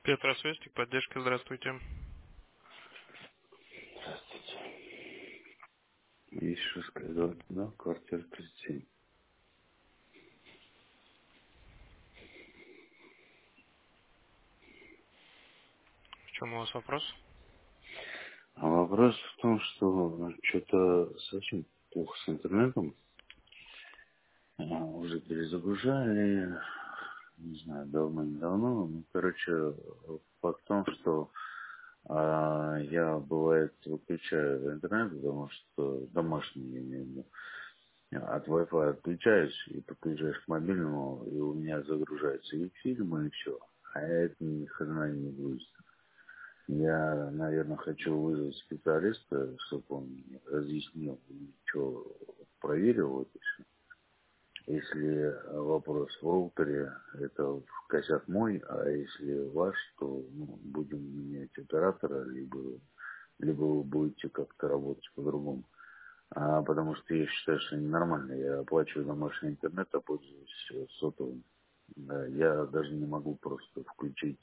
Петра Свестик, поддержка, здравствуйте. Есть Шуская, да, квартира 37. В чем у вас вопрос? А вопрос в том, что что-то совсем плохо с интернетом. Уже перезагружали, не знаю, давно-недавно. Ну, короче, факт в том, что я, бывает, выключаю интернет, потому что домашний, я имею в виду, от Wi-Fi отключаюсь и подключаешь к мобильному, и у меня загружаются и фильмы, и все. А это ни хрена не грузится. Я, наверное, хочу вызвать специалиста, чтобы он мне разъяснил, что проверил вот и всё. Если вопрос в роутере, это косяк мой, а если ваш, то будем менять оператора, либо вы будете как-то работать по-другому. Потому что я считаю, что ненормально. Я оплачиваю домашний интернет, а пользуюсь сотовым. Да, я даже не могу просто включить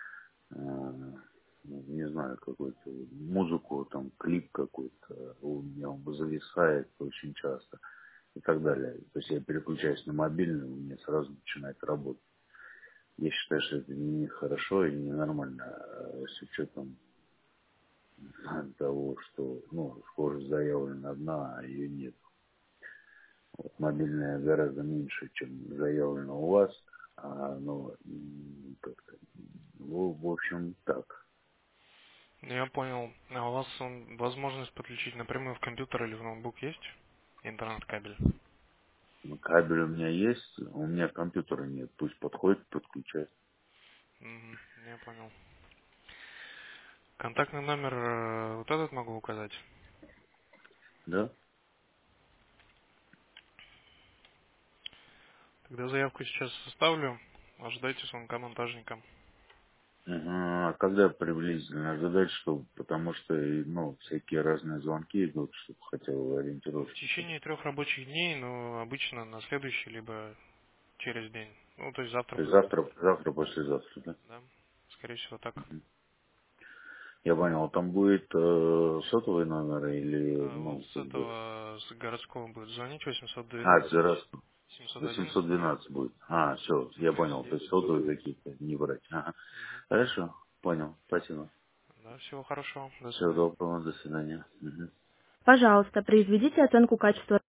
не знаю, какую-то музыку, там, клип какой-то, у меня он зависает очень часто и так далее. То есть я переключаюсь на мобильный, у меня сразу начинает работать. Я считаю, что это не хорошо и не нормально, с учетом того, что, скорость заявлена одна, а ее нет. Вот мобильная гораздо меньше, чем заявлено у вас, как-то, в общем, так. Я понял. А у вас возможность подключить напрямую в компьютер или в ноутбук есть? Интернет-кабель. Кабель у меня есть, у меня компьютера нет. Пусть подходит, подключает. Мгм, я понял. Контактный номер вот этот могу указать. Да? Тогда заявку сейчас составлю. Ожидайте звонка монтажника. А когда приблизительно ожидать, что, потому что, всякие разные звонки идут, чтобы хотел В ориентировочно. течение 3 рабочих дней, но обычно на следующий, либо через день. Ну, то есть завтра То есть будет. завтра, послезавтра, да? Да? Скорее всего так. Я понял, там будет сотовый номер или, Вот с как бы... этого, с городского будет звонить За раз 812 711 812 будет. Все, я понял. То 39. есть сотовые какие-то не брать. Ага. Мгм. Хорошо, понял. Спасибо. Да, всего хорошего. До Всего свидания. доброго, до свидания. Мгм. Пожалуйста, произведите оценку качества